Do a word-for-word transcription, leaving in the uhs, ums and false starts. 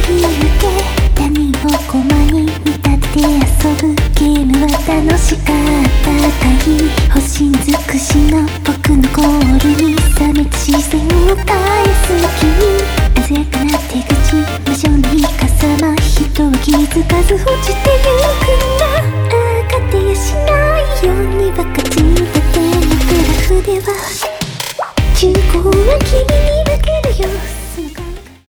引いて何をコマに見立てて遊ぶゲームは楽しかったかい星尽くしの僕のゴールに冷めた視線を返す君鮮やかな手口無情にかさま人は気づかず落ち